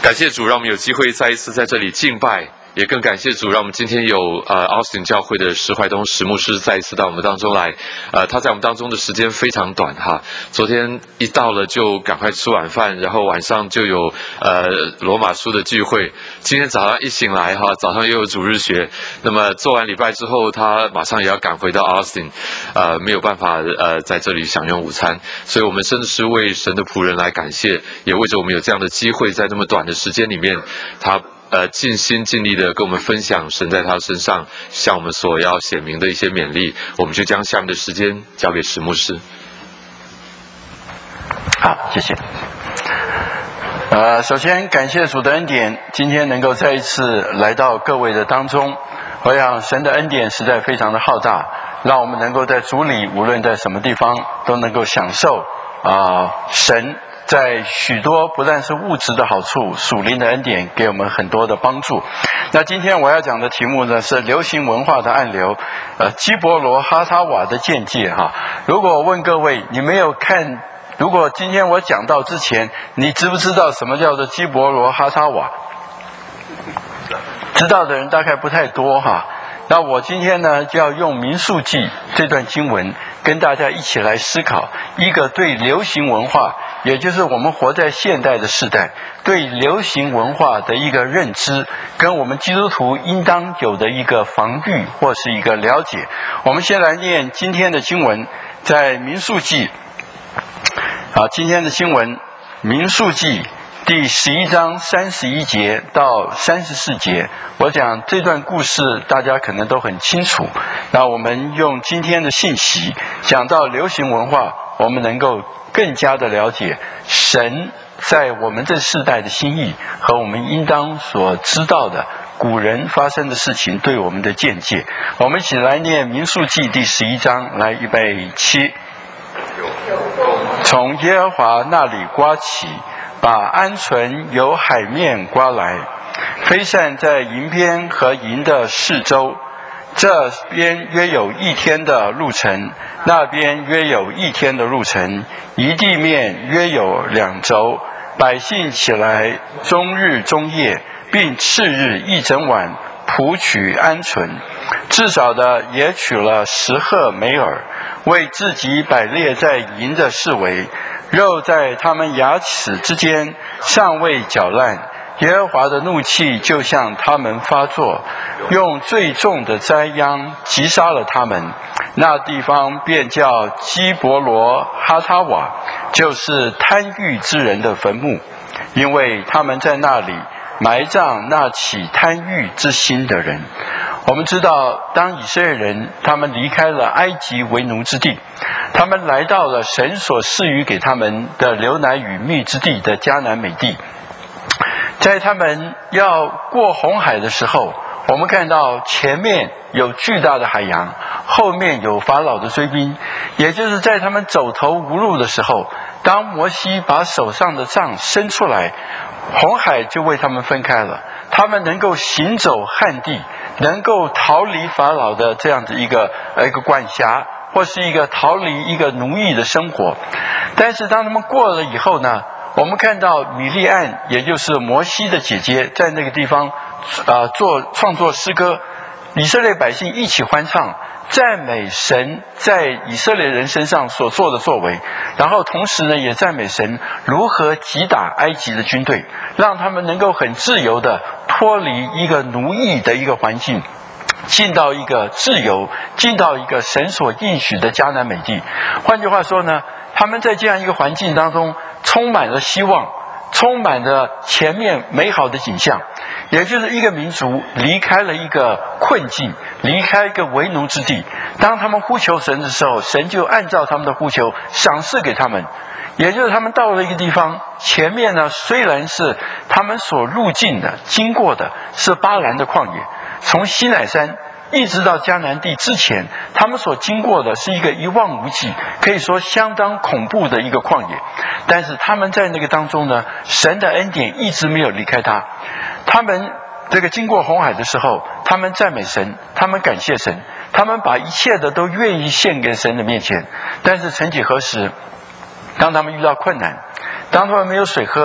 感谢主，让我们有机会再一次在这里敬拜，也更感谢主，让我们今天有Austin 教会的石怀东石牧师再一次到我们当中来。他在我们当中的时间非常短哈，昨天一到了就赶快吃晚饭，然后晚上就有罗马书的聚会。今天早上一醒来哈，早上又有主日学。那么做完礼拜之后，他马上也要赶回到 Austin， 没有办法在这里享用午餐，所以我们真的是为神的仆人来感谢，也为着我们有这样的机会，在这么短的时间里面，他尽心尽力的跟我们分享神在他身上向我们所要显明的一些勉励。我们就将下面的时间交给石牧师。 好，谢谢。首先感谢主的恩典，今天能够再一次来到各位的当中。我想神的恩典实在非常的浩大，让我们能够在主里，无论在什么地方，都能够享受神在许多不但是物质的好处，属灵的恩典给我们很多的帮助。那今天我要讲的题目呢，是流行文化的暗流，基伯罗哈塔瓦的见解哈。如果我问各位，你没有看，如果今天我讲到之前，你知不知道什么叫做基伯罗哈塔瓦？知道的人大概不太多哈。那我今天呢，就要用民数记这段经文跟大家一起来思考一个对流行文化，也就是我们活在现代的世代，对流行文化的一个认知，跟我们基督徒应当有的一个防御或是一个了解。我们先来念今天的经文，在民数记今天的经文民数记第11章31节到34节，我讲这段故事大家可能都很清楚。那我们用今天的信息讲到流行文化，我们能够更加的了解神在我们这世代的心意和我们应当所知道的古人发生的事情对我们的见解。我们一起来念民数记第11章，来预备起。从耶和华那里刮起，把鹌鹑由海面刮来，飞散在营边和营的四周，这边约有1天的路程，那边约有1天的路程，一地面约有2周。百姓起来，终日终夜，并次日一整晚，捕取鹌鹑，至少的也取了10鹤美尔，为自己摆列在营的四围，肉在他们牙齿之间，尚未搅烂。耶和华的怒气就向他们发作，用最重的灾殃击杀了他们。那地方便叫基伯罗哈塔瓦，就是贪欲之人的坟墓，因为他们在那里埋葬那起贪欲之心的人。我们知道，当以色列人他们离开了埃及为奴之地，他们来到了神所赐予给他们的流奶与蜜之地的迦南美地。在他们要过红海的时候，我们看到前面有巨大的海洋，后面有法老的追兵。也就是在他们走投无路的时候，当摩西把手上的杖伸出来，红海就为他们分开了，他们能够行走旱地，能够逃离法老的这样子一个管辖，或是一个逃离一个奴役的生活。但是当他们过了以后呢，我们看到米利暗，也就是摩西的姐姐，在那个地方创作诗歌，以色列百姓一起欢唱，赞美神在以色列人身上所做的作为，然后同时呢，也赞美神如何击打埃及的军队，让他们能够很自由的脱离一个奴役的一个环境，进到一个自由，进到一个神所应许的迦南美地。换句话说呢，他们在这样一个环境当中充满了希望，充满着前面美好的景象。也就是一个民族离开了一个困境，离开一个为奴之地，当他们呼求神的时候，神就按照他们的呼求赏赐给他们。也就是他们到了一个地方，前面呢虽然是他们所入境的经过的是巴兰的旷野，从西乃山一直到迦南地之前，他们所经过的是一个一望无际，可以说相当恐怖的一个旷野。但是他们在那个当中呢，神的恩典一直没有离开他。他们这个经过红海的时候，他们赞美神，他们感谢神，他们把一切的都愿意献给神的面前。但是曾几何时，当他们遇到困难，当他们没有水喝，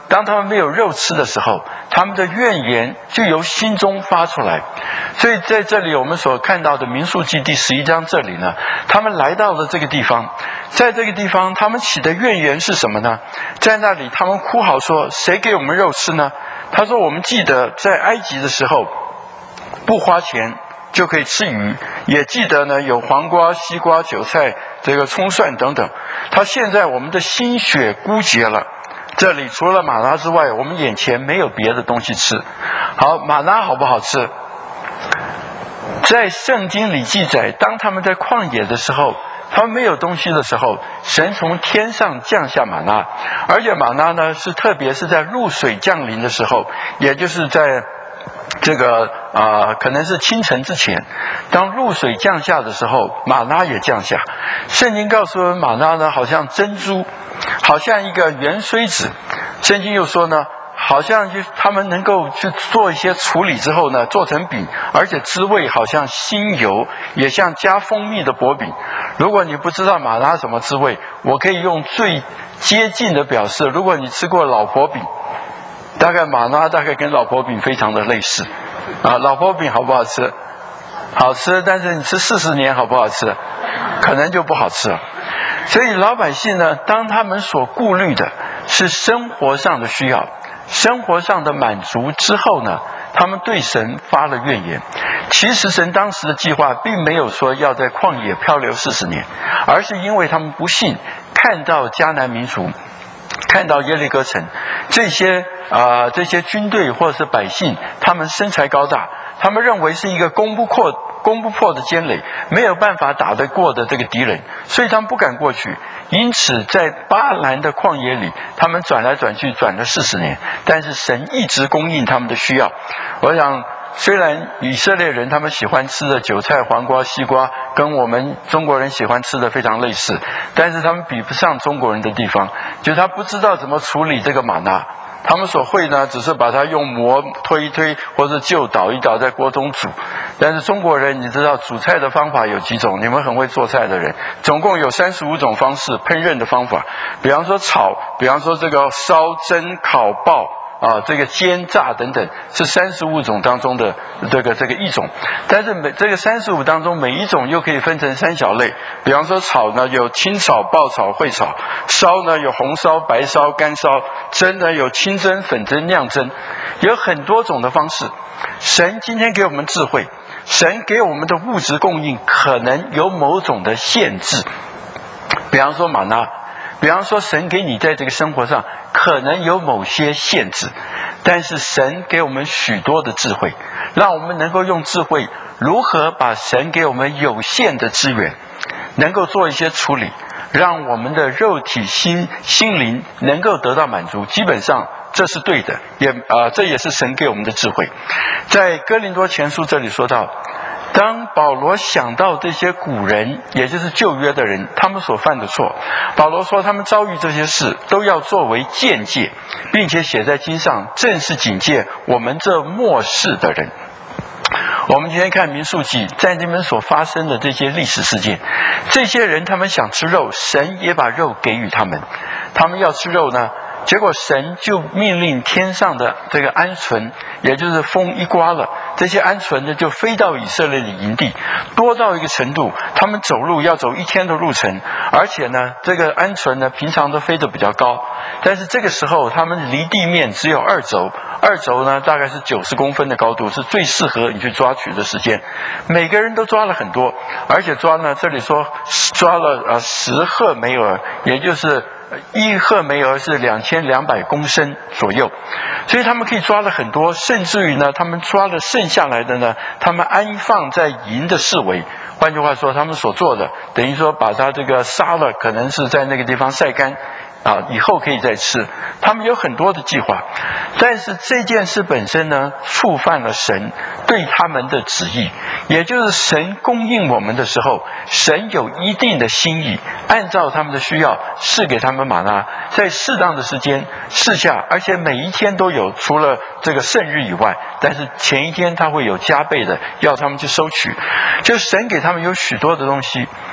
当他们没有肉吃的时候，他们的怨言就由心中发出来。所以在这里我们所看到的民数记第11章这里呢，他们来到了这个地方，在这个地方他们起的怨言是什么呢？在那里他们哭嚎说，谁给我们肉吃呢？他说，我们记得在埃及的时候不花钱就可以吃鱼，也记得呢有黄瓜、西瓜、韭菜、这个葱蒜等等。他现在我们的心血枯竭了，这里除了玛拿之外，我们眼前没有别的东西吃。好，玛拿好不好吃？在圣经里记载，当他们在旷野的时候，他们没有东西的时候，神从天上降下玛拿，而且玛拿呢是特别是在露水降临的时候，也就是在这个可能是清晨之前，当露水降下的时候，玛拿也降下。圣经告诉我们，玛拿呢好像珍珠，好像一个圆锥子。圣经又说呢，好像就他们能够去做一些处理之后呢，做成饼，而且滋味好像新油，也像加蜂蜜的薄饼。如果你不知道玛拿什么滋味，我可以用最接近的表示，如果你吃过老婆饼，大概玛拿大概跟老婆饼非常的类似老婆饼好不好吃？好吃，但是你吃40年好不好吃？可能就不好吃了。所以老百姓呢，当他们所顾虑的是生活上的需要，生活上的满足之后呢，他们对神发了怨言。其实神当时的计划并没有说要在旷野漂流40年，而是因为他们不信，看到迦南民族，看到耶利哥城这些军队或者是百姓，他们身材高大，他们认为是一个攻不破的坚垒，没有办法打得过的这个敌人，所以他们不敢过去。因此在巴兰的旷野里，他们转来转去转了40年，但是神一直供应他们的需要。我想虽然以色列人他们喜欢吃的韭菜、黄瓜、西瓜跟我们中国人喜欢吃的非常类似，但是他们比不上中国人的地方，就是他不知道怎么处理这个玛拿。他们所会呢，只是把它用磨推一推，或者就倒一倒在锅中煮。但是中国人，你知道煮菜的方法有几种？你们很会做菜的人，总共有35种方式烹饪的方法。比方说炒，比方说这个烧、蒸、烤、爆。这个煎炸等等是35种当中的这个一种，但是这个35当中每一种又可以分成3小类。比方说炒呢有清炒、爆炒、烩炒；烧呢有红烧、白烧、干烧；蒸呢有清蒸、粉蒸、酿蒸，有很多种的方式。神今天给我们智慧，神给我们的物质供应可能有某种的限制，比方说玛拿，比方说神给你在这个生活上可能有某些限制，但是神给我们许多的智慧，让我们能够用智慧如何把神给我们有限的资源能够做一些处理，让我们的肉体心灵能够得到满足。基本上这是对的，这也是神给我们的智慧。在哥林多前书这里说到，当保罗想到这些古人，也就是旧约的人，他们所犯的错，保罗说他们遭遇这些事都要作为鉴戒，并且写在经上，正是警戒我们这末世的人。我们今天看民数记，在那边所发生的这些历史事件，这些人他们想吃肉，神也把肉给予他们。他们要吃肉呢，结果神就命令天上的这个鹌鹑，也就是风一刮了，这些鹌鹑呢就飞到以色列的营地，多到一个程度，他们走路要走1天的路程，而且呢这个鹌鹑呢平常都飞得比较高，但是这个时候他们离地面只有2肘呢大概是90公分的高度，是最适合你去抓取的时间。每个人都抓了很多，而且抓呢，这里说抓了10赫梅尔，也就是1赫梅尔是2200公升左右，所以他们可以抓了很多，甚至于呢他们抓了剩下来的呢，他们安放在营的四围。换句话说，他们所做的等于说把它这个杀了，可能是在那个地方晒干以后可以再吃。他们有很多的计划，但是这件事本身呢，触犯了神对他们的旨意，也就是神供应我们的时候，神有一定的心意，按照他们的需要赐给他们玛拿，在适当的时间赐下，而且每一天都有，除了这个圣日以外，但是前一天他会有加倍的要他们去收取，就是神给他们有许多的东西。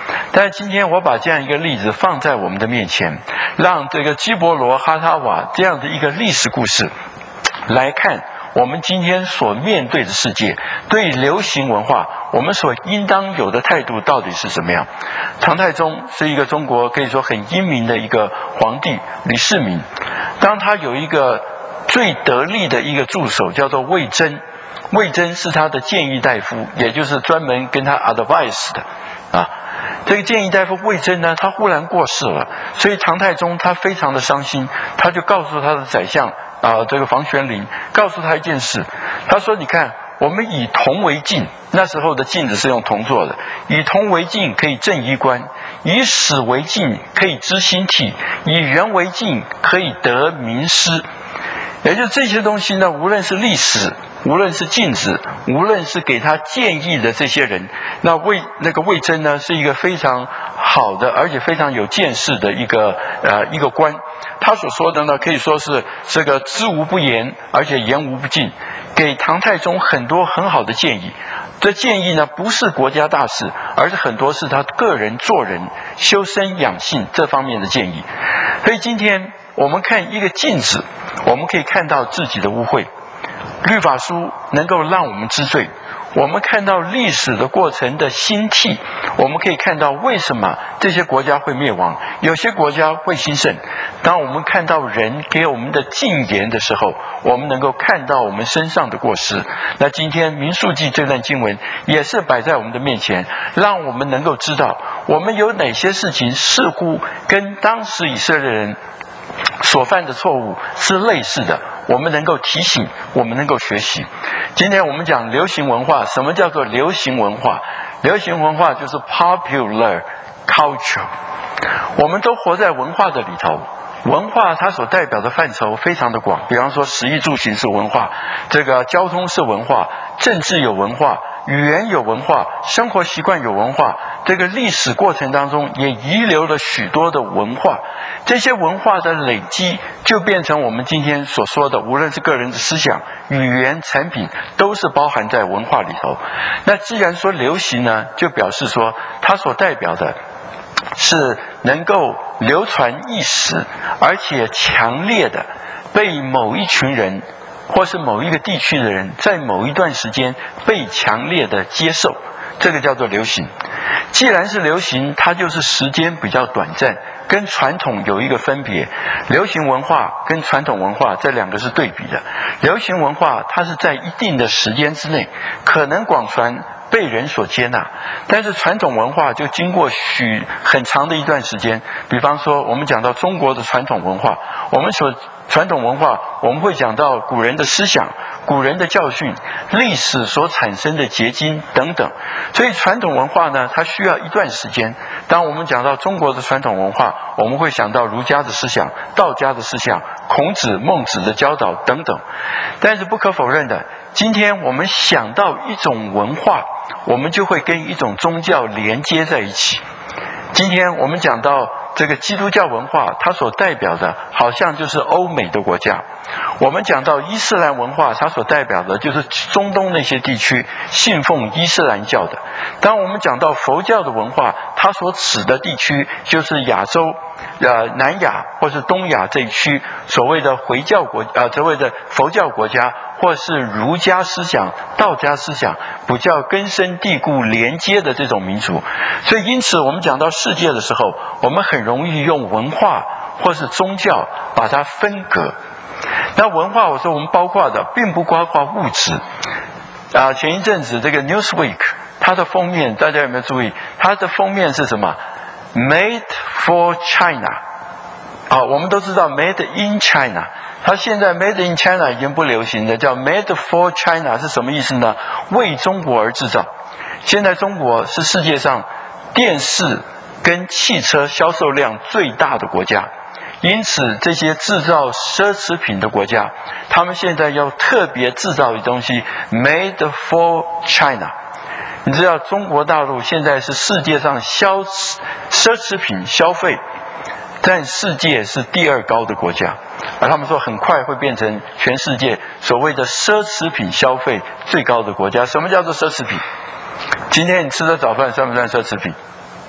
但是今天我把这样一个例子放在我们的面前，让这个基伯罗哈塔瓦这样的一个历史故事来看我们今天所面对的世界，对流行文化我们所应当有的态度到底是什么样。唐太宗是一个中国可以说很英明的一个皇帝李世民，当他有一个最得力的一个助手叫做魏征，魏征是他的谏议大夫，也就是专门跟他 advice 的啊。这个谏议大夫魏征呢，他忽然过世了，所以唐太宗他非常的伤心，他就告诉他的宰相这个房玄龄，告诉他一件事，他说你看，我们以铜为镜，那时候的镜子是用铜做的，以铜为镜可以正衣冠，以史为镜可以知兴替，以人为镜可以得名师。也就是这些东西呢，无论是历史，无论是镜子，无论是给他建议的这些人，那魏征呢，是一个非常好的，而且非常有见识的一个官。他所说的呢，可以说是这个知无不言，而且言无不尽，给唐太宗很多很好的建议。这建议呢，不是国家大事，而是很多是他个人做人、修身养性这方面的建议。所以今天我们看一个镜子，我们可以看到自己的污秽。律法书能够让我们知罪，我们看到历史的过程的兴替，我们可以看到为什么这些国家会灭亡，有些国家会兴盛。当我们看到人给我们的进言的时候，我们能够看到我们身上的过失。那今天民数记这段经文也是摆在我们的面前，让我们能够知道我们有哪些事情似乎跟当时以色列人所犯的错误是类似的，我们能够提醒，我们能够学习。今天我们讲流行文化，什么叫做流行文化？流行文化就是 popular culture。我们都活在文化的里头，文化它所代表的范畴非常的广，比方说食衣住行是文化，这个交通是文化，政治有文化，语言有文化，生活习惯有文化，这个历史过程当中也遗留了许多的文化，这些文化的累积就变成我们今天所说的，无论是个人的思想、语言、产品，都是包含在文化里头。那既然说流行呢，就表示说它所代表的是能够流传一时，而且强烈的被某一群人或是某一个地区的人在某一段时间被强烈的接受，这个叫做流行。既然是流行，它就是时间比较短暂，跟传统有一个分别。流行文化跟传统文化这两个是对比的。流行文化它是在一定的时间之内可能广传，被人所接纳，但是传统文化就经过很长的一段时间。比方说我们讲到中国的传统文化，传统文化我们会讲到古人的思想、古人的教训、历史所产生的结晶等等。所以传统文化呢，它需要一段时间。当我们讲到中国的传统文化，我们会想到儒家的思想、道家的思想、孔子、孟子的教导等等。但是不可否认的，今天我们想到一种文化，我们就会跟一种宗教连接在一起。今天我们讲到这个基督教文化，它所代表的好像就是欧美的国家。我们讲到伊斯兰文化，它所代表的就是中东那些地区信奉伊斯兰教的。当我们讲到佛教的文化，它所指的地区就是亚洲南亚或是东亚这一区所谓的所谓的佛教国家，或是儒家思想、道家思想比较根深蒂固连接的这种民族。所以因此我们讲到世界的时候，我们很容易用文化或是宗教把它分隔。那文化我说我们包括的并不包括物质。前一阵子这个 Newsweek 它的封面大家有没有注意？它的封面是什么？ Made for China。我们都知道 Made in China， 它现在 Made in China 已经不流行的，叫 Made for China 是什么意思呢？为中国而制造。现在中国是世界上电视跟汽车销售量最大的国家，因此这些制造奢侈品的国家，他们现在要特别制造的东西 Made for China。你知道中国大陆现在是世界上奢侈品消费占世界是第2高的国家，而他们说很快会变成全世界所谓的奢侈品消费最高的国家。什么叫做奢侈品？今天你吃的早饭算不算奢侈品？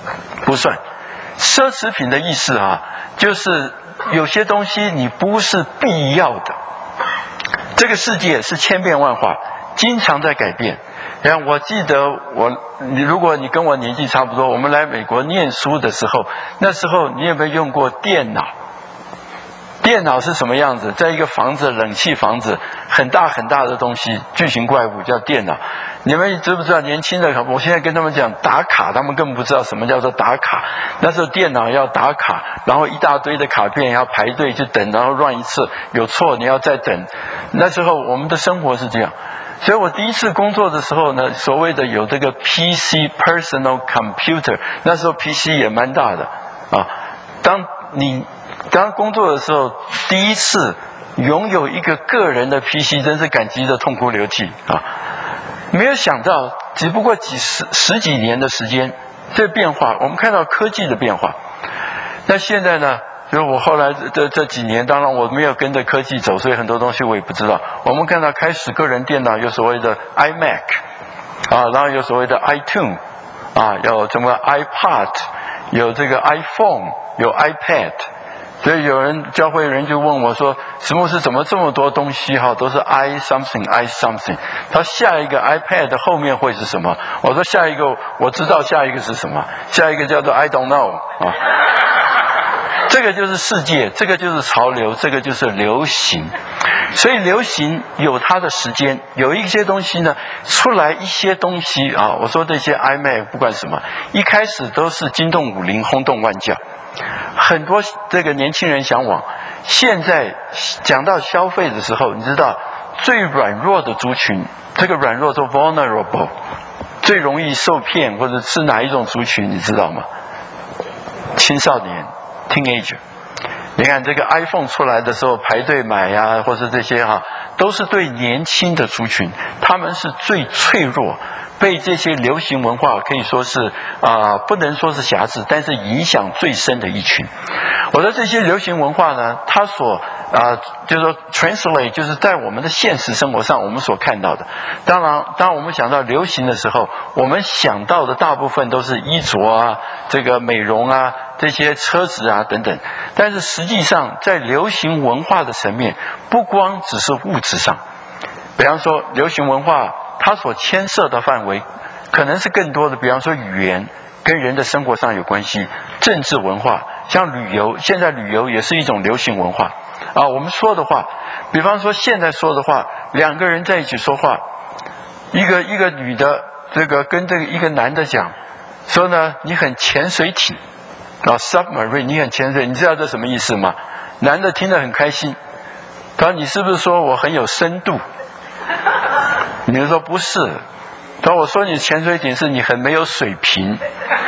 不算。奢侈品的意思啊，就是有些东西你不是必要的。这个世界是千变万化，经常在改变。然后我记得如果你跟我年纪差不多，我们来美国念书的时候，那时候你有没有用过电脑？电脑是什么样子？在一个房子，冷气房子，很大很大的东西，巨型怪物叫电脑。你们知不知道年轻的？我现在跟他们讲打卡，他们根本不知道什么叫做打卡。那时候电脑要打卡，然后一大堆的卡片要排队去等，然后 run 一次，有错你要再等。那时候我们的生活是这样。所以我第一次工作的时候呢，所谓的有这个 PC personal computer， 那时候 PC 也蛮大的啊。当工作的时候，第一次拥有一个个人的 PC， 真是感激的痛哭流涕啊！没有想到，只不过十几年的时间，这变化，我们看到科技的变化。那现在呢？就是我后来这几年，当然我没有跟着科技走，所以很多东西我也不知道。我们看到开始个人电脑有所谓的 iMac 啊，然后有所谓的 iTunes 啊，有什么 iPad， 有这个 iPhone， 有 iPad。所以有人教会人就问我说：“史牧师怎么这么多东西哈，都是 i something。”他下一个 iPad 后面会是什么？我说下一个我知道下一个是什么，下一个叫做 I don't know 啊。这个就是世界，这个就是潮流，这个就是流行。所以流行有它的时间，有一些东西呢出来一些东西啊，我说这些 iMac 不管什么，一开始都是惊动武林，轰动万教。很多这个年轻人向往，现在讲到消费的时候，你知道最软弱的族群，这个软弱叫 vulnerable， 最容易受骗或者是哪一种族群，你知道吗？青少年 teenager。你看这个 iPhone 出来的时候排队买呀，或是这些都是对年轻的族群，他们是最脆弱。被这些流行文化可以说是不能说是辖制，但是影响最深的一群。我的这些流行文化呢，它所就是说 translate， 就是在我们的现实生活上我们所看到的。当然我们想到流行的时候，我们想到的大部分都是衣着啊，这个美容啊，这些车子啊等等。但是实际上在流行文化的层面，不光只是物质上，比方说流行文化它所牵涉的范围可能是更多的，比方说语言跟人的生活上有关系，政治文化，像旅游，现在旅游也是一种流行文化我们说的话，比方说现在说的话，两个人在一起说话，一个女的这个跟这个一个男的讲说呢，你很潜水艇submarine， 你很潜水，你知道这什么意思吗？男的听得很开心，他说你是不是说我很有深度？你就说不是，他说我说你潜水艇是你很没有水平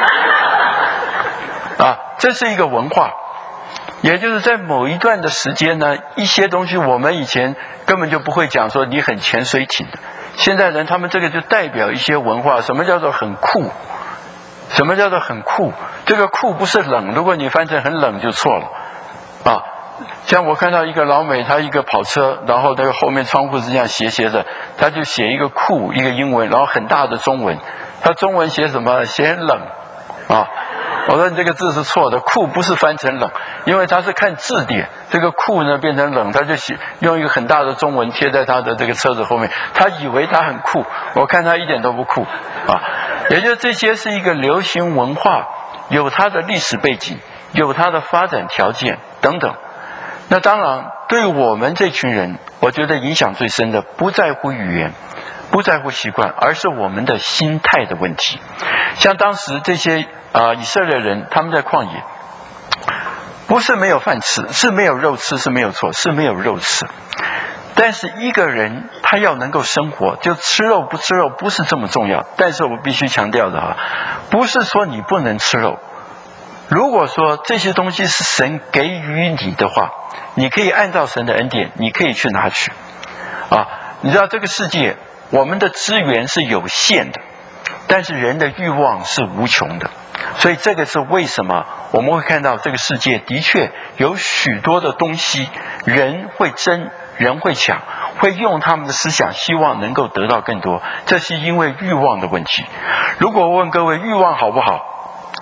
这是一个文化，也就是在某一段的时间呢，一些东西我们以前根本就不会讲说你很潜水艇的，现在人他们这个就代表一些文化。什么叫做很酷？什么叫做很酷？这个酷不是冷，如果你翻成很冷就错了像我看到一个老美，他一个跑车，然后那个后面窗户是这样斜斜的，他就写一个酷，一个英文，然后很大的中文，他中文写什么？写很冷我说你这个字是错的，酷不是翻成冷，因为他是看字典，这个酷呢变成冷，他就用一个很大的中文贴在他的这个车子后面，他以为他很酷，我看他一点都不酷也就是这些是一个流行文化，有它的历史背景，有它的发展条件等等。那当然对我们这群人，我觉得影响最深的不在乎语言，不在乎习惯，而是我们的心态的问题。像当时这些以色列人，他们在旷野，不是没有饭吃，是没有肉吃，是没有错，是没有肉吃。但是一个人他要能够生活，就吃肉不吃肉不是这么重要。但是我必须强调的不是说你不能吃肉。如果说这些东西是神给予你的话，你可以按照神的恩典，你可以去拿取你知道这个世界我们的资源是有限的，但是人的欲望是无穷的。所以这个是为什么我们会看到这个世界的确有许多的东西，人会争，人会抢，会用他们的思想希望能够得到更多，这是因为欲望的问题。如果我问各位欲望好不好，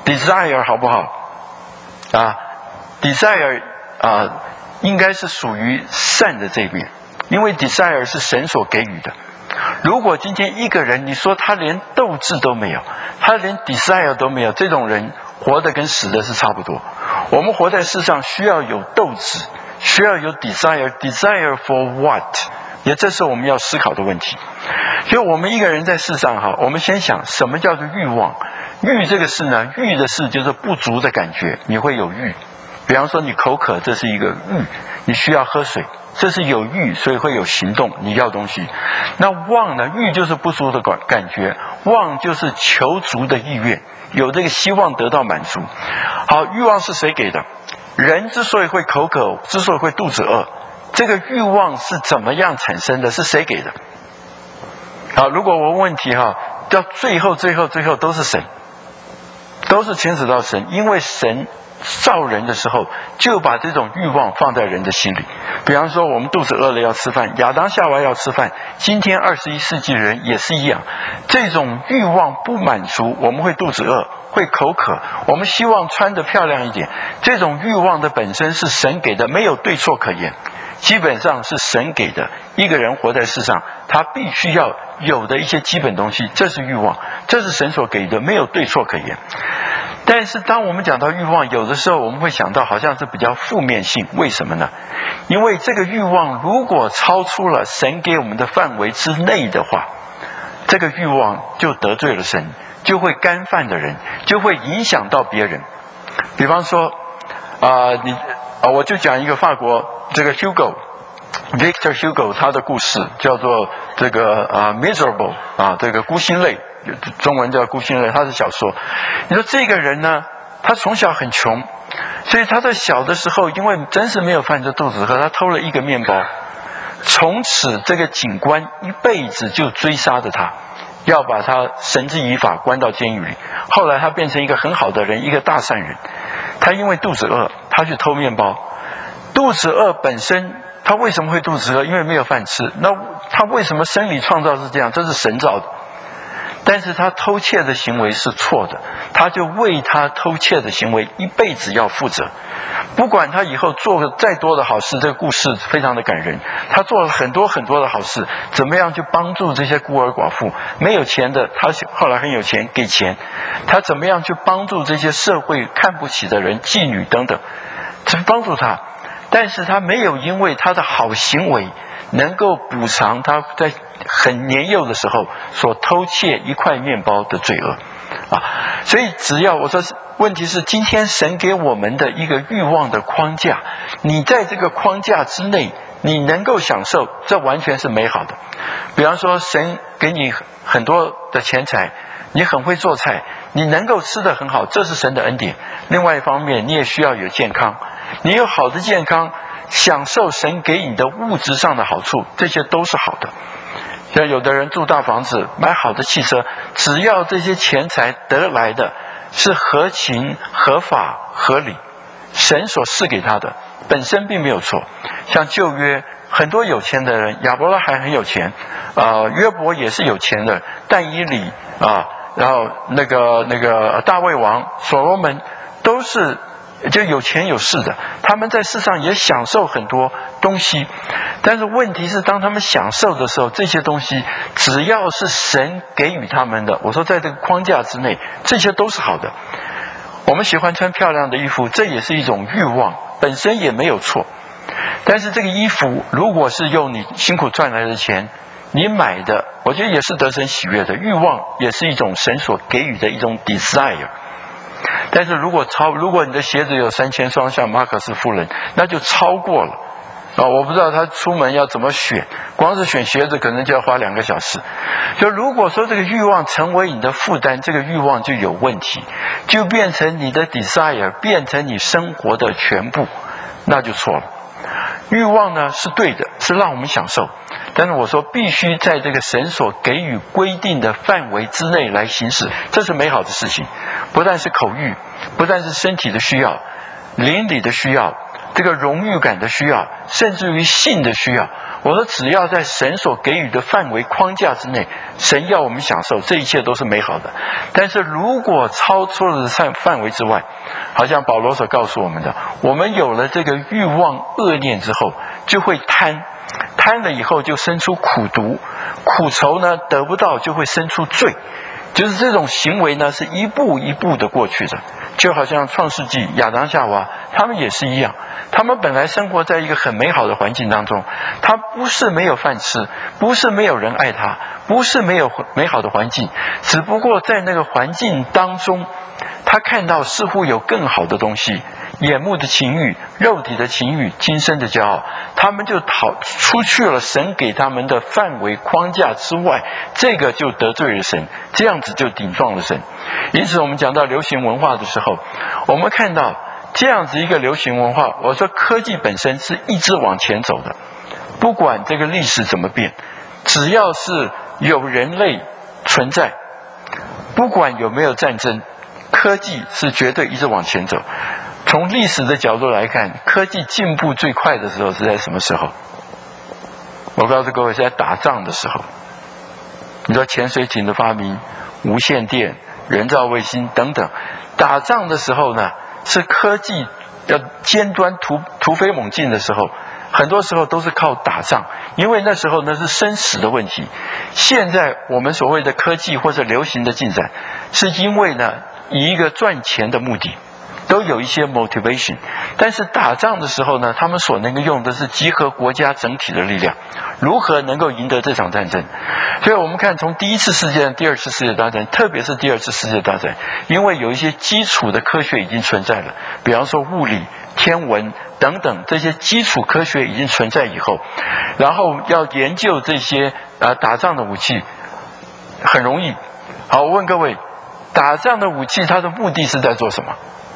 desire 好不好？desire 应该是属于善的这一面，因为 desire 是神所给予的。如果今天一个人你说他连斗志都没有，他连 desire 都没有，这种人活的跟死的是差不多。我们活在世上需要有斗志，需要有 desire for what？ 也这是我们要思考的问题。所以我们一个人在世上我们先想什么叫做欲望。欲这个事呢，欲的事就是不足的感觉，你会有欲。比方说你口渴，这是一个欲，你需要喝水，这是有欲，所以会有行动，你要东西。那望呢，欲就是不足的感觉，望就是求足的意愿，有这个希望得到满足。好，欲望是谁给的？人之所以会口渴，之所以会肚子饿，这个欲望是怎么样产生的？是谁给的？好，如果我问问题到最后都是神，都是牵扯到神，因为神造人的时候就把这种欲望放在人的心里。比方说我们肚子饿了要吃饭，亚当夏娃要吃饭，今天21世纪人也是一样，这种欲望不满足，我们会肚子饿，会口渴，我们希望穿得漂亮一点，这种欲望的本身是神给的，没有对错可言，基本上是神给的。一个人活在世上，他必须要有的一些基本东西，这是欲望，这是神所给的，没有对错可言。但是当我们讲到欲望，有的时候我们会想到好像是比较负面性，为什么呢？因为这个欲望如果超出了神给我们的范围之内的话，这个欲望就得罪了神，就会干犯的人，就会影响到别人。比方说我就讲一个法国这个 Victor Hugo 他的故事，叫做这个Miserable 这个孤星泪，中文叫孤星泪，他是小说。你说这个人呢，他从小很穷，所以他在小的时候因为真是没有饭着肚子饿，他偷了一个面包，从此这个警官一辈子就追杀着他，要把他绳之以法关到监狱里。后来他变成一个很好的人，一个大善人。他因为肚子饿，他去偷面包。肚子饿本身，他为什么会肚子饿？因为没有饭吃。那他为什么生理创造是这样？这是神造的。但是他偷窃的行为是错的，他就为他偷窃的行为一辈子要负责。不管他以后做了再多的好事，这个故事非常的感人。他做了很多很多的好事，怎么样去帮助这些孤儿寡妇？没有钱的，他后来很有钱，给钱。他怎么样去帮助这些社会看不起的人、妓女等等，去帮助他。但是他没有因为他的好行为能够补偿他在很年幼的时候所偷窃一块面包的罪恶所以只要我说，问题是今天神给我们的一个欲望的框架，你在这个框架之内你能够享受，这完全是美好的。比方说神给你很多的钱财，你很会做菜，你能够吃得很好，这是神的恩典。另外一方面你也需要有健康，你有好的健康，享受神给你的物质上的好处，这些都是好的。像有的人住大房子，买好的汽车，只要这些钱财得来的是合情合法合理，神所赐给他的本身并没有错。像旧约很多有钱的人，亚伯拉罕很有钱，约伯也是有钱的，但以理然后那个大卫王所罗门都是就有钱有势的，他们在世上也享受很多东西。但是问题是当他们享受的时候，这些东西只要是神给予他们的，我说在这个框架之内，这些都是好的。我们喜欢穿漂亮的衣服，这也是一种欲望，本身也没有错。但是这个衣服如果是用你辛苦赚来的钱你买的，我觉得也是得神喜悦的。欲望也是一种神所给予的一种 desire。但是如果你的鞋子有3000双，像马可斯夫人，那就超过了我不知道他出门要怎么选，光是选鞋子可能就要花2个小时。就如果说这个欲望成为你的负担，这个欲望就有问题，就变成你的 desire， 变成你生活的全部，那就错了。欲望呢是对的，是让我们享受，但是我说必须在这个神所给予规定的范围之内来行使，这是美好的事情。不但是口欲，不但是身体的需要，邻里的需要， 这个荣誉感的需要，甚至于性的需要。我说，只要在神所给予的范围框架之内，神要我们享受，这一切都是美好的。但是如果超出了范围之外，好像保罗所告诉我们的，我们有了这个欲望恶念之后，就会贪，贪了以后就生出苦毒，苦愁呢得不到就会生出罪。就是这种行为呢，是一步一步的过去的，就好像创世纪亚当夏娃他们也是一样，他们本来生活在一个很美好的环境当中，他不是没有饭吃，不是没有人爱他，不是没有美好的环境，只不过在那个环境当中，他看到似乎有更好的东西，眼目的情欲、肉体的情欲、今生的骄傲，他们就逃出去了神给他们的范围框架之外，这个就得罪了神，这样子就顶撞了神。因此我们讲到流行文化的时候，我们看到这样子一个流行文化，我说科技本身是一直往前走的，不管这个历史怎么变，只要是有人类存在，不管有没有战争，科技是绝对一直往前走。从历史的角度来看，科技进步最快的时候是在什么时候？我告诉各位，是在打仗的时候。你说潜水艇的发明、无线电、人造卫星等等，打仗的时候呢，是科技要尖端突飞猛进的时候，很多时候都是靠打仗，因为那时候那是生死的问题。现在我们所谓的科技或者流行的进展，是因为呢以一个赚钱的目的，都有一些 motivation， 但是打仗的时候呢，他们所能够用的是集合国家整体的力量，如何能够赢得这场战争。所以我们看从第一次世界、第二次世界大战，特别是第二次世界大战，因为有一些基础的科学已经存在了，比方说物理、天文等等这些基础科学已经存在以后，然后要研究这些打仗的武器很容易。好，我问各位，打仗的武器它的目的是在做什么？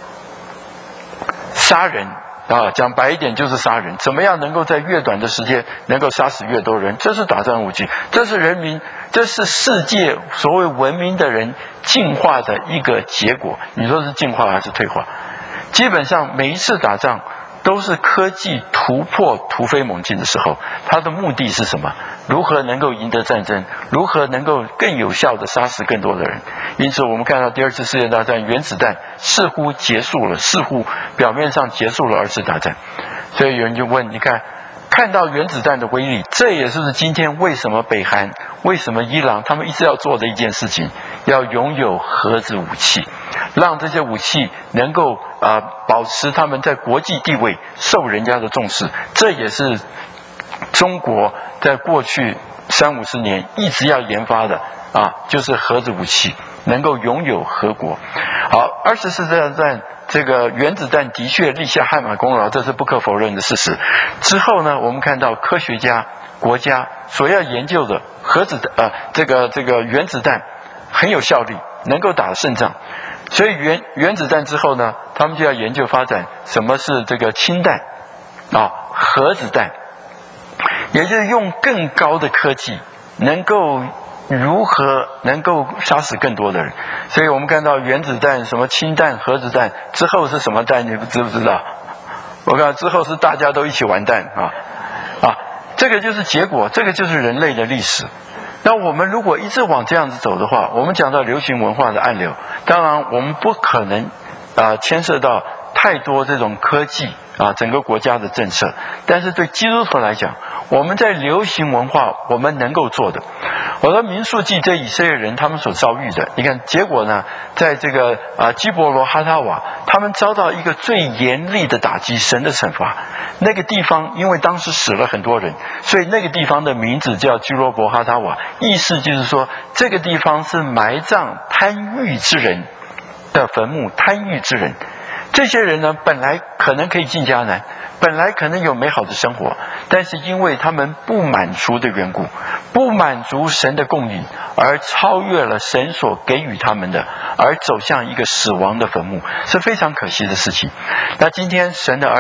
杀人啊，讲白一点就是杀人。怎么样能够在越短的时间能够杀死越多人？这是打仗武器，这是人民，这是世界所谓文明的人进化的一个结果。你说是进化还是退化？基本上每一次打仗都是科技突破突飞猛进的时候，它的目的是什么？如何能够赢得战争？如何能够更有效地杀死更多的人？因此我们看到第二次世界大战，原子弹似乎结束了，似乎表面上结束了二次大战。所以有人就问，你看到原子弹的威力，这也是今天为什么北韩、为什么伊朗他们一直要做的一件事情，要拥有核子武器，让这些武器能够保持他们在国际地位，受人家的重视。这也是中国在过去30-50年一直要研发的就是核子武器，能够拥有核国。好，二次世界大战这个原子弹的确立下汗马功劳，这是不可否认的事实。之后呢，我们看到科学家、国家所要研究的这个原子弹很有效率，能够打胜仗。所以原子弹之后呢，他们就要研究发展什么是这个氢弹核子弹，也就是用更高的科技能够如何能够杀死更多的人。所以我们看到原子弹、什么氢弹、核子弹之后是什么弹，你知不知道？我看之后是大家都一起完蛋这个就是结果，这个就是人类的历史。那我们如果一直往这样子走的话，我们讲到流行文化的暗流，当然我们不可能牵涉到太多这种科技整个国家的政策。但是对基督徒来讲，我们在流行文化我们能够做的，我说民数记这以色列人他们所遭遇的，你看结果呢，在这个基伯罗哈塔瓦，他们遭到一个最严厉的打击，神的惩罚。那个地方因为当时死了很多人，所以那个地方的名字叫基罗伯哈塔瓦，意思就是说这个地方是埋葬贪欲之人的坟墓，贪欲之人。这些人呢，本来可能可以进迦南，本来可能有美好的生活，但是因为他们不满足的缘故，不满足神的供应，而超越了神所给予他们的，而走向一个死亡的坟墓，是非常可惜的事情。那今天神的儿女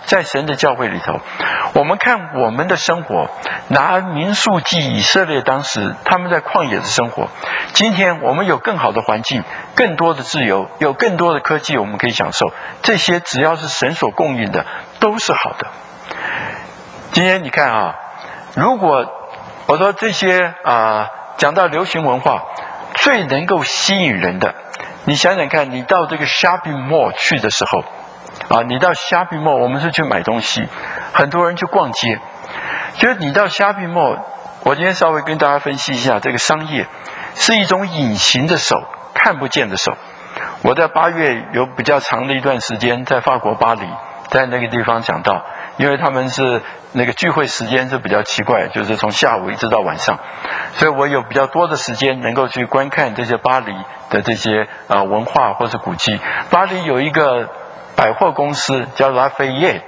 在神的教会里头，我们看我们的生活，拿民数记以色列当时他们在旷野的生活，今天我们有更好的环境，更多的自由，有更多的科技我们可以享受，这些只要是神所供应的都是好的。今天你看啊，如果我说这些讲到流行文化最能够吸引人的，你想想看，你到这个 shopping mall 去的时候你到 shopping mall， 我们是去买东西，很多人去逛街，就是你到 shopping mall， 我今天稍微跟大家分析一下，这个商业是一种隐形的手，看不见的手。我在8月有比较长的一段时间在法国巴黎，在那个地方讲到，因为他们是那个聚会时间是比较奇怪，就是从下午一直到晚上，所以我有比较多的时间能够去观看这些巴黎的这些文化或是古迹。巴黎有一个百货公司叫 Lafayette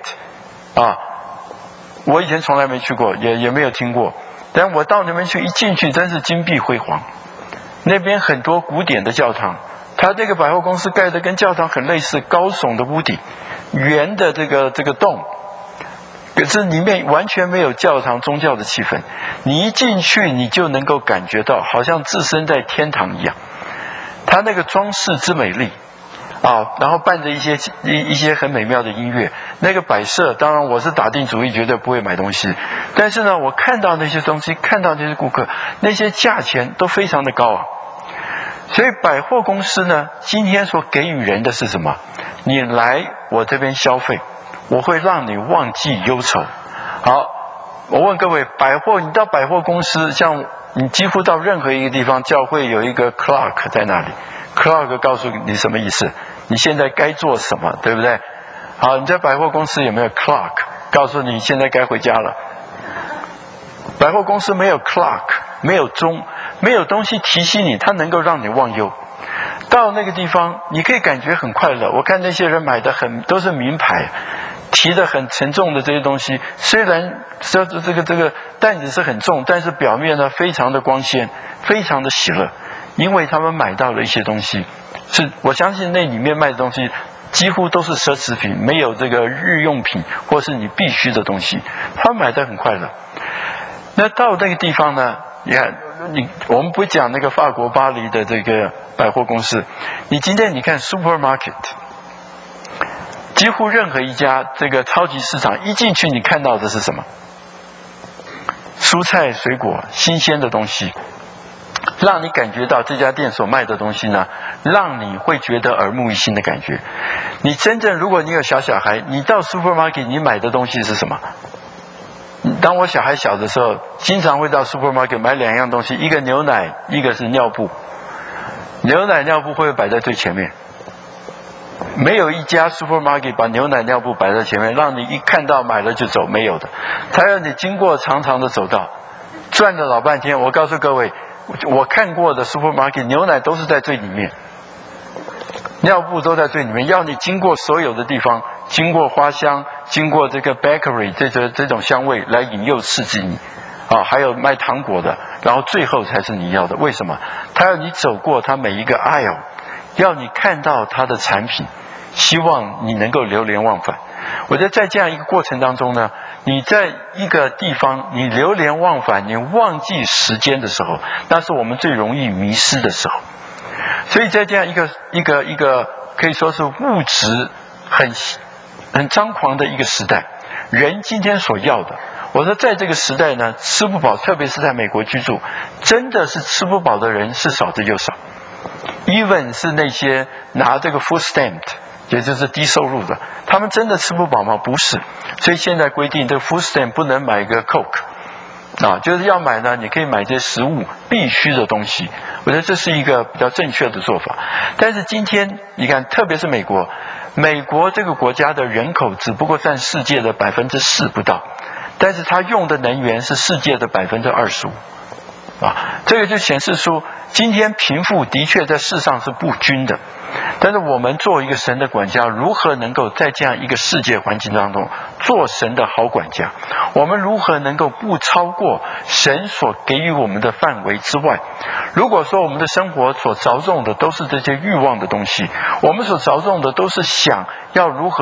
我以前从来没去过，也没有听过，但我到那边去，一进去真是金碧辉煌。那边很多古典的教堂，它这个百货公司盖的跟教堂很类似，高耸的屋顶，圆的这个洞，可是里面完全没有教堂宗教的气氛。你一进去，你就能够感觉到好像置身在天堂一样。它那个装饰之美丽然后伴着一些很美妙的音乐，那个摆设，当然我是打定主意绝对不会买东西，但是呢，我看到那些东西，看到那些顾客，那些价钱都非常的高昂。所以百货公司呢，今天所给予人的是什么？你来我这边消费，我会让你忘记忧愁。好，我问各位，你到百货公司，像你几乎到任何一个地方，教会有一个 clerk 在那里，clerk 告诉你什么意思？你现在该做什么，对不对？好，你在百货公司有没有 clerk 告诉你现在该回家了？百货公司没有 clerk， 没有钟，没有东西提醒你，它能够让你忘忧。到那个地方，你可以感觉很快乐。我看那些人买的都是名牌，提的很沉重的这些东西，虽然这个担子是很重，但是表面呢非常的光鲜，非常的喜乐，因为他们买到了一些东西，我相信那里面卖的东西几乎都是奢侈品，没有这个日用品或是你必须的东西，他们买得很快乐。那到那个地方呢，你看我们不讲那个法国巴黎的这个百货公司，你今天你看 supermarket， 几乎任何一家这个超级市场一进去，你看到的是什么？蔬菜水果新鲜的东西，让你感觉到这家店所卖的东西呢，让你会觉得耳目一新的感觉。你真正如果你有小孩，你到 supermarket 你买的东西是什么？当我小孩小的时候，经常会到 supermarket 买2样东西，一个牛奶，一个是尿布。牛奶尿布会摆在最前面，没有一家 supermarket 把牛奶尿布摆在前面，让你一看到买了就走，没有的。它要你经过长长的走道，转了老半天。我告诉各位，我看过的 supermarket 牛奶都是在最里面，尿布都在最里面，要你经过所有的地方，经过花香，经过这个 bakery 这种香味来引诱刺激你还有卖糖果的，然后最后才是你要的。为什么？他要你走过他每一个 aisle， 要你看到他的产品，希望你能够流连忘返。我觉得在这样一个过程当中呢，你在一个地方你流连忘返，你忘记时间的时候，那是我们最容易迷失的时候。所以在这样一个可以说是物质很张狂的一个时代，人今天所要的，我说在这个时代呢，吃不饱，特别是在美国居住，真的是吃不饱的人是少之又少。even 是那些拿这个 food stamp， 也就是低收入的，他们真的吃不饱吗？不是。所以现在规定这个 food stamp 不能买一个 Coke，就是要买呢，你可以买这些食物必须的东西。我觉得这是一个比较正确的做法。但是今天你看，特别是美国这个国家的人口只不过占世界的4%不到，但是它用的能源是世界的25%。这个就显示出今天贫富的确在世上是不均的，但是我们作为一个神的管家，如何能够在这样一个世界环境当中做神的好管家？我们如何能够不超过神所给予我们的范围之外？如果说我们的生活所着重的都是这些欲望的东西，我们所着重的都是想要如何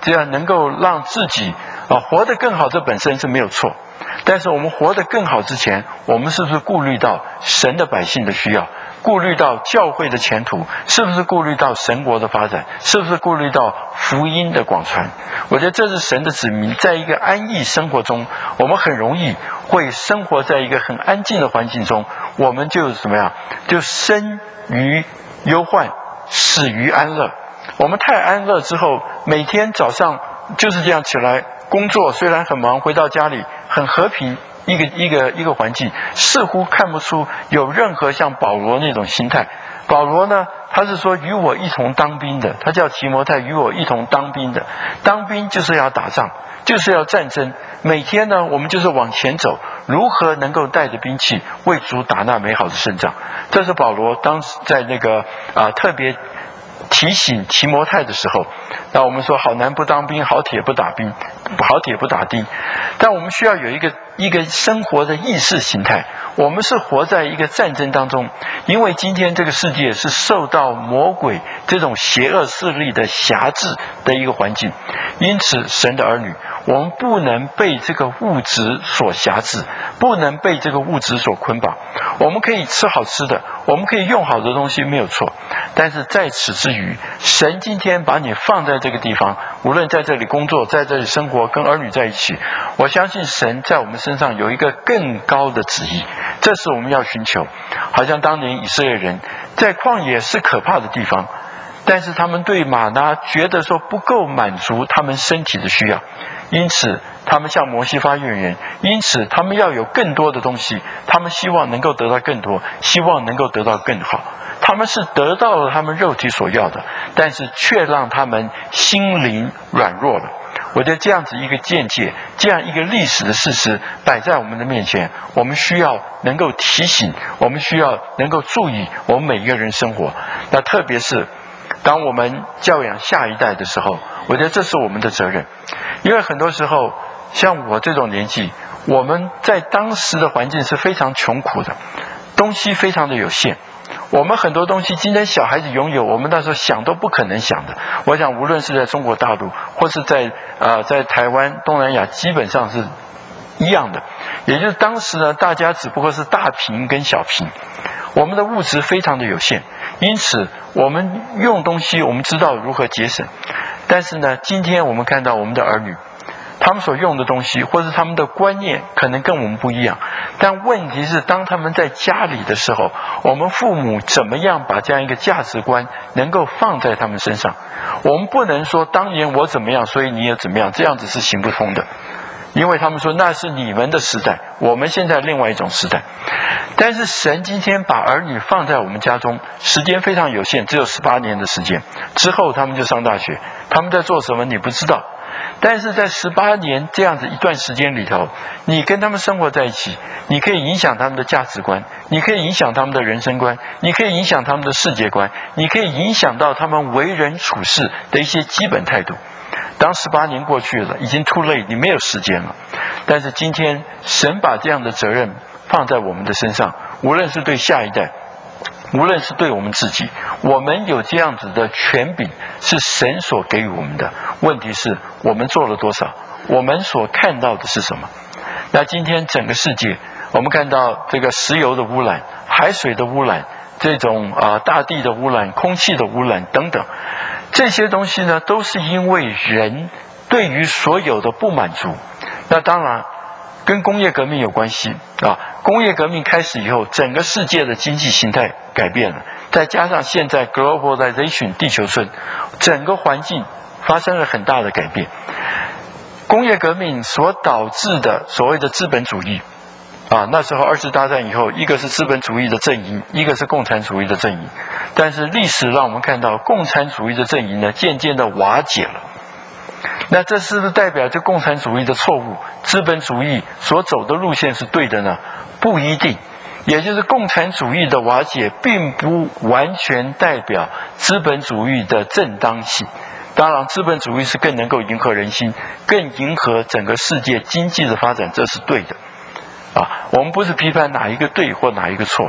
这样能够让自己活得更好，这本身是没有错。但是我们活得更好之前，我们是不是顾虑到神的百姓的需要，顾虑到教会的前途，是不是顾虑到神国的发展，是不是顾虑到福音的广传？我觉得这是神的子民在一个安逸生活中，我们很容易会生活在一个很安静的环境中，我们就怎么样，就生于忧患，死于安乐。我们太安乐之后，每天早上就是这样起来工作，虽然很忙，回到家里很和平，一个环境，似乎看不出有任何像保罗那种心态。保罗呢，他是说与我一同当兵的，他叫提摩太与我一同当兵的。当兵就是要打仗，就是要战争。每天呢，我们就是往前走，如何能够带着兵器为主打那美好的胜仗？这是保罗当时在那个特别提醒提摩太的时候。那我们说好男不当兵，好铁不打兵，好铁不打钉。但我们需要有一个生活的意识形态，我们是活在一个战争当中，因为今天这个世界是受到魔鬼这种邪恶势力的辖制的一个环境，因此神的儿女，我们不能被这个物质所辖制，不能被这个物质所捆绑。我们可以吃好吃的，我们可以用好的东西，没有错。但是在此之余，神今天把你放在这个地方，无论在这里工作，在这里生活，跟儿女在一起，我相信神在我们身上有一个更高的旨意，这是我们要寻求。好像当年以色列人在旷野是可怕的地方，但是他们对玛拿觉得说不够满足他们身体的需要，因此他们向摩西发怨言，因此他们要有更多的东西，他们希望能够得到更多，希望能够得到更好。他们是得到了他们肉体所要的，但是却让他们心灵软弱了。我觉得这样子一个见解，这样一个历史的事实摆在我们的面前，我们需要能够提醒，我们需要能够注意我们每一个人生活。那特别是当我们教养下一代的时候，我觉得这是我们的责任。因为很多时候像我这种年纪，我们在当时的环境是非常穷苦的，东西非常的有限，我们很多东西今天小孩子拥有，我们那时候想都不可能想的。我想无论是在中国大陆或是在台湾东南亚，基本上是一样的。也就是当时呢，大家只不过是大贫跟小贫，我们的物质非常的有限，因此我们用东西我们知道如何节省。但是呢，今天我们看到我们的儿女，他们所用的东西或者他们的观念可能跟我们不一样，但问题是当他们在家里的时候，我们父母怎么样把这样一个价值观能够放在他们身上？我们不能说当年我怎么样所以你也怎么样，这样子是行不通的。因为他们说那是你们的时代，我们现在另外一种时代。但是神今天把儿女放在我们家中，时间非常有限，只有18年的时间，之后他们就上大学，他们在做什么你不知道。但是在18年这样子一段时间里头，你跟他们生活在一起，你可以影响他们的价值观，你可以影响他们的人生观，你可以影响他们的世界观，你可以影响到他们为人处事的一些基本态度。当18年过去了，已经too late，你没有时间了。但是今天神把这样的责任放在我们的身上，无论是对下一代，无论是对我们自己，我们有这样子的权柄，是神所给予我们的。问题是我们做了多少，我们所看到的是什么？那今天整个世界，我们看到这个石油的污染、海水的污染，这种大地的污染、空气的污染等等，这些东西呢，都是因为人对于所有的不满足。那当然跟工业革命有关系啊。工业革命开始以后，整个世界的经济形态改变了，再加上现在 globalization 地球村，整个环境发生了很大的改变。工业革命所导致的所谓的资本主义那时候2次大战以后，一个是资本主义的阵营，一个是共产主义的阵营。但是历史让我们看到，共产主义的阵营呢，渐渐的瓦解了。那这是不是代表着共产主义的错误，资本主义所走的路线是对的呢？不一定。也就是共产主义的瓦解，并不完全代表资本主义的正当性。当然，资本主义是更能够迎合人心，更迎合整个世界经济的发展，这是对的。我们不是批判哪一个对或哪一个错，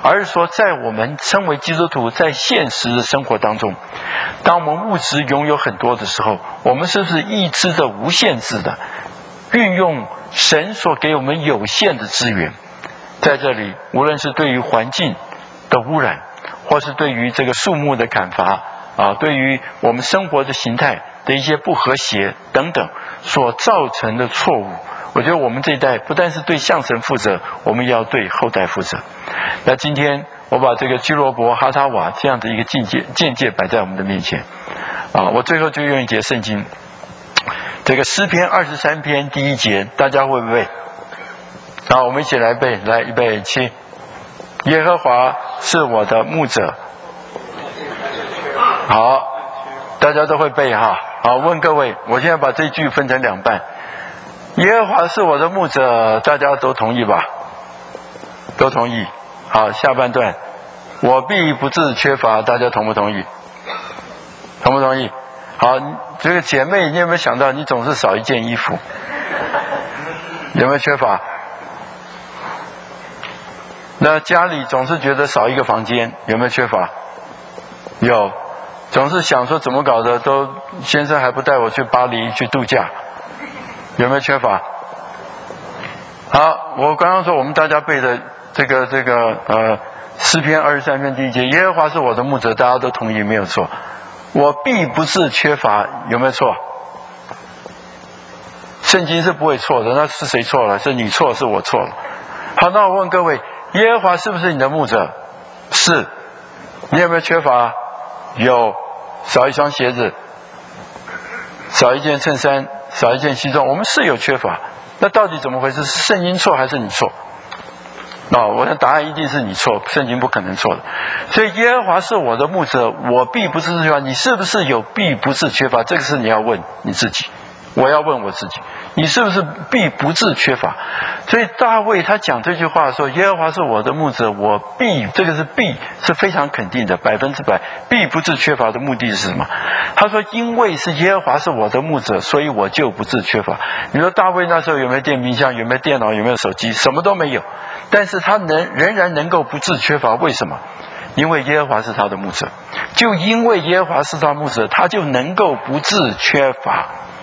而是说在我们身为基督徒在现实的生活当中，当我们物质拥有很多的时候，我们是不是意志的无限制的运用神所给我们有限的资源？在这里，无论是对于环境的污染，或是对于这个树木的砍伐对于我们生活的形态的一些不和谐等等所造成的错误，我觉得我们这一代不但是对向神负责，我们也要对后代负责。那今天我把这个基罗伯哈塔瓦这样的一个见解摆在我们的面前我最后就用一节圣经，这个诗篇23篇第1节，大家会不会背？我们一起来背，来预备起。耶和华是我的牧者。好，大家都会背哈。好，问各位，我现在把这句分成2半。耶和华是我的牧者，大家都同意吧？都同意。好，下半段，我必不致缺乏，大家同不同意？同不同意？好，这个姐妹，你有没有想到，你总是少一件衣服？有没有缺乏？那家里总是觉得少一个房间，有没有缺乏？有，总是想说怎么搞的，都先生还不带我去巴黎去度假，有没有缺乏？好，我刚刚说我们大家背的这个诗篇23篇第1节，耶和华是我的牧者，大家都同意没有错。我必不致缺乏，有没有错？圣经是不会错的，那是谁错了？是你错，是我错了。好，那我问各位，耶和华是不是你的牧者？是。你有没有缺乏？有，少一双鞋子，少一件衬衫，少一件西装，我们是有缺乏。那到底怎么回事？是圣经错还是你错？我的答案一定是你错，圣经不可能错的。所以耶和华是我的牧者，我必不致缺乏。你是不是有必不致缺乏？这个是你要问你自己，我要问我自己，你是不是必不致缺乏？所以大卫他讲这句话说，耶和华是我的牧者，我必，这个是必，是非常肯定的，100%必不致缺乏的目的是什么？他说因为是耶和华是我的牧者，所以我就不致缺乏。你说大卫那时候有没有电冰箱，有没有电脑，有没有手机？什么都没有，但是他仍然能够不致缺乏。为什么？因为耶和华是他的牧者，就因为耶和华是他的牧者，他就能够不致缺乏。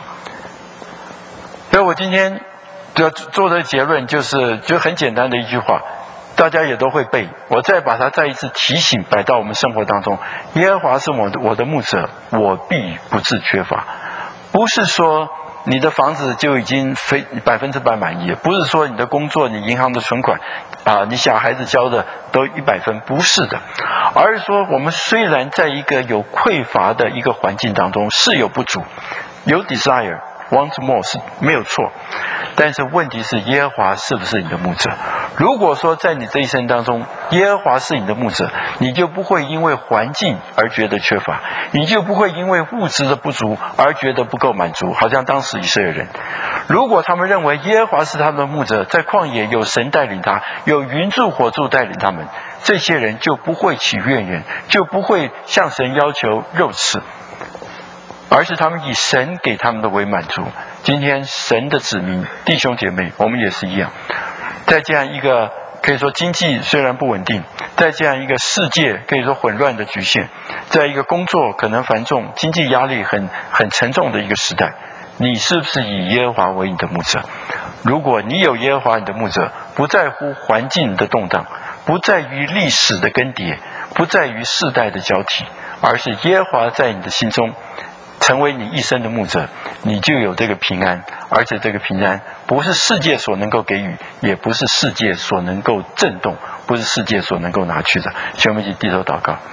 所以我今天要做的结论就很简单的一句话，大家也都会背，我再把它再一次提醒摆到我们生活当中。耶和华是我的牧者，我必不致缺乏。不是说你的房子就已经100%满意了，不是说你的工作、你银行的存款你小孩子教的都100分，不是的，而是说我们虽然在一个有匮乏的一个环境当中，是有不足，有 desire。want more 是没有错，但是问题是耶和华是不是你的牧者？如果说在你这一生当中，耶和华是你的牧者，你就不会因为环境而觉得缺乏，你就不会因为物质的不足而觉得不够满足，好像当时以色列人，如果他们认为耶和华是他们的牧者，在旷野有神带领他，有云柱火柱带领他们，这些人就不会起怨言，就不会向神要求肉吃，而是他们以神给他们的为满足。今天神的子民弟兄姐妹，我们也是一样，在这样一个可以说经济虽然不稳定，在这样一个世界可以说混乱的局限，在一个工作可能繁重、经济压力很沉重的一个时代，你是不是以耶和华为你的牧者？如果你有耶和华你的牧者，不在乎环境的动荡，不在于历史的更迭，不在于世代的交替，而是耶和华在你的心中成为你一生的牧者，你就有这个平安，而且这个平安不是世界所能够给予，也不是世界所能够震动，不是世界所能够拿去的。请我们一起低头祷告。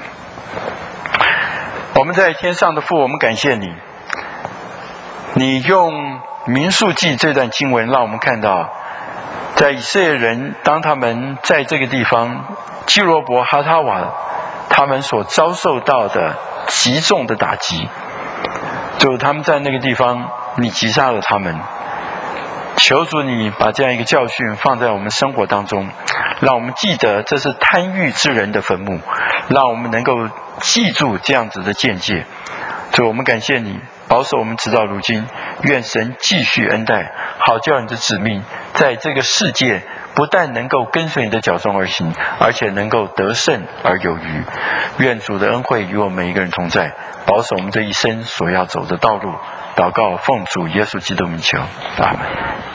我们在天上的父，我们感谢你，你用民数记这段经文让我们看到，在以色列人当他们在这个地方基罗伯哈塔瓦，他们所遭受到的极重的打击，就他们在那个地方你击杀了他们。求主你把这样一个教训放在我们生活当中，让我们记得这是贪欲之人的坟墓，让我们能够记住这样子的见解。主，我们感谢你保守我们直到如今，愿神继续恩待，好叫你的子民在这个世界不但能够跟随你的脚踪而行，而且能够得胜而有余。愿主的恩惠与我们每一个人同在，保守我们这一生所要走的道路。祷告奉主耶稣基督名求，阿们。